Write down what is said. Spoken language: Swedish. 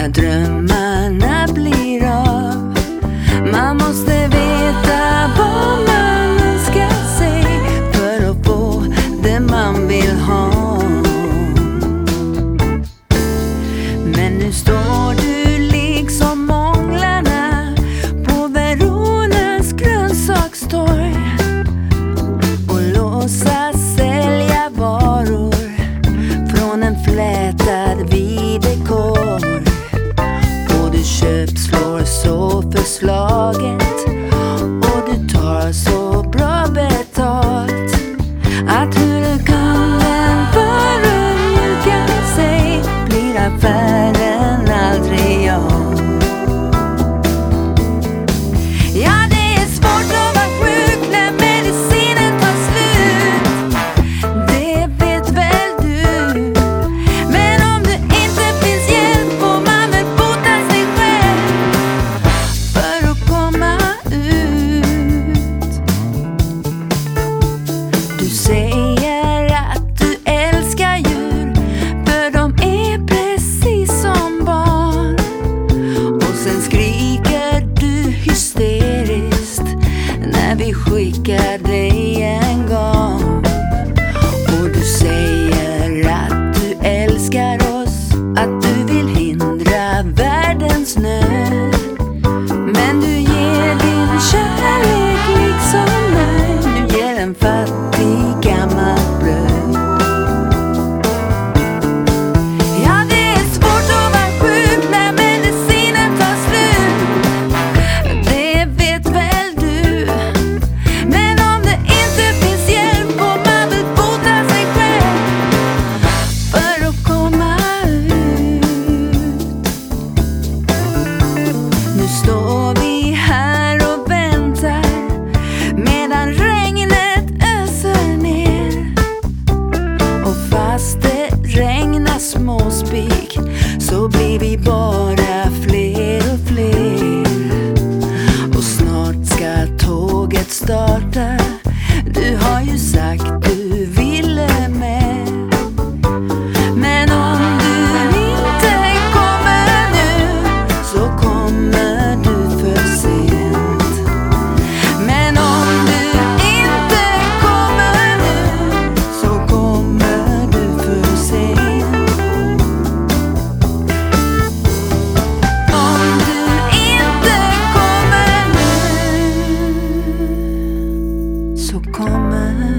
när drömmarna blir av. Man måste veta vad man önskar sig för att få det man vill ha. Men nu står du liksom månglarna på Veronas grönsakstorg och låtsas sälja varor från en flätad videkorg. Och du köpslår så förslaget och du tar så bra betalt att huvudkunden förödmjukar sig blir affären aldrig av. Ja, det är svårt att vara sjuk när medicinen tar slut. Det vet väl du. Men om det inte finns hjälp får man väl bota sig själv för att komma ut. Du säger att du älskar djur för de är precis som barn. Och sen skriker du hysteriskt när vi skickar dig en gång. Och du säger att du älskar oss, att du vill hindra världens nöd. Men du ger din kärlek liksom när du ger en fattig gammal bröd. Ja, det är svårt att vara sjuk när medicinen tar slut. Det vet väl du. Men om det inte finns hjälp får man väl bota sig själv för att komma ut. Nu står vi här och väntar medan regnet öser ner. Och fast det regnar småspik så blir vi bara fler och fler. Och snart ska tåget starta. Du har ju sagt du ville med. Men om du inte kommer nu så kommer du för sent. Men om du inte kommer nu så kommer du för sent. Om du inte kommer nu så kommer